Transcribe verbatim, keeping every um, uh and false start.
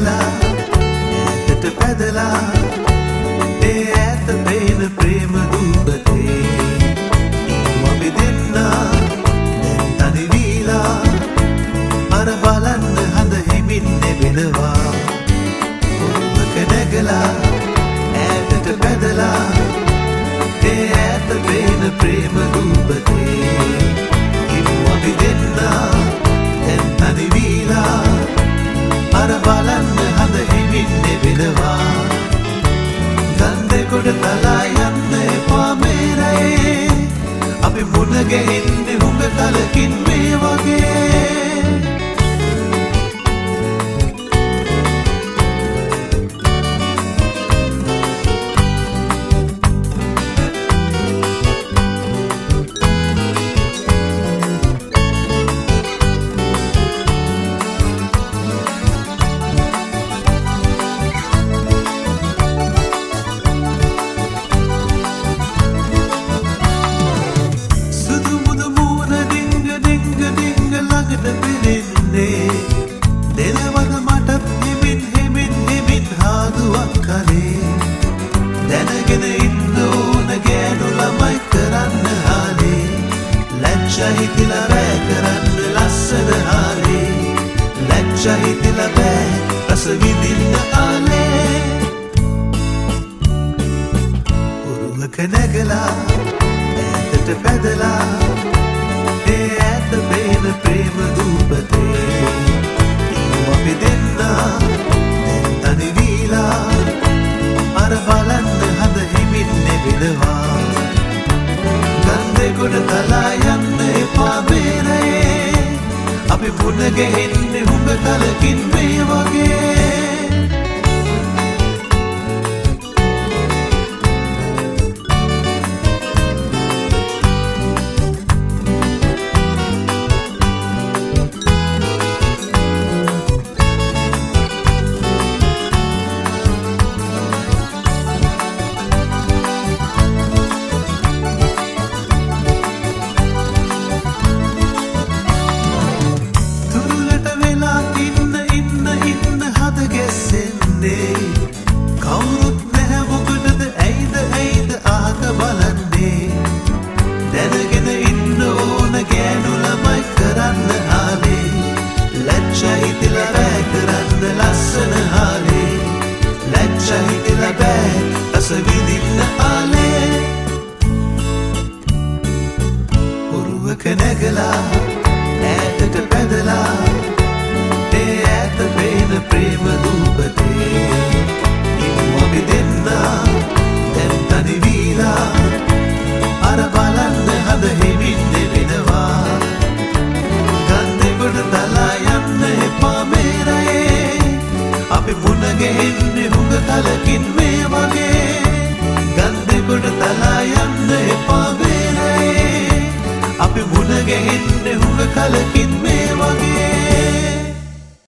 නැගලා ඈතට පැදලා ඒ ඈත පේන ප්‍රේම දූපතේ අපි දෙන්නා දැන් තනි වීලා අර බලන්න හඳ හිමින් නෙවෙනවා ඔරුවක නැගලා ඈතට පැදලා ඒ ඈත පේන ප්‍රේම දූපතේ අපි දෙන්නා දැන් තනි වීලා අර බලන්න හඳ හිමින් නෙවෙනවා ගන්දෙකුට තලා යන්න එපා මේ රැයේ අපි මුණ ගැහෙන්නේ හුඟ කලකින් මේ වගේ දෙනවද මටත් හිමින් හිමින් හිමින් හාදුවක් කනේ දැනගෙන ඉන්න ඕන ගෑනු ළමයි කරන්න හානේ ලැජ්ජා හිතිලා බෑ කරන්න ලස්සන හානේ ලැජ්ජා හිතිලා බෑ රස විඳින්න ආලේ උරුමක නැගලා ඈතට පැදලා ඒ ඈත පේන ප්‍රේම දූපතේ අපි දෙන්නා දැන් තනි වීලා අර බලන්න හඳ හිමින් නෙවෙනවා ගන්දෙකුට තලා යන්න එපා මේ රැයේ අපි මුණ ගැහෙන්නේ හුඟ කලකින් මේ වගේ කවුරුත් නැහැ මොකටද ඇයිද ඇයිද අහක බලන්නේ දැනගෙන ඉන්න ඕන ගෑනු ළමයි කරන්න හානේ ලැජ්ජා හිතිලා බෑ කරන්න ලස්සන හානේ ලැජ්ජා හිතිලා බෑ රස විඳින්න ආලේ උරුවක නැගලා ඈතට පැදලා ඒ ඈත පේන ප්‍රේම දූපතේ අපි දෙන්නා දැන් තනි වීලා අර බලන්න හඳ හිමින් නෙවෙනවා ගන්දෙකුට තලා යන්න එපා මේ රැයේ අපි මුණ ගැහෙන්නේ හුඟ කලකින් මේ වගේ ගන්දෙකුට තලා යන්න එපා මේ රැයේ අපි මුණ ගැහෙන්නේ හුඟ කලකින් මේ වගේ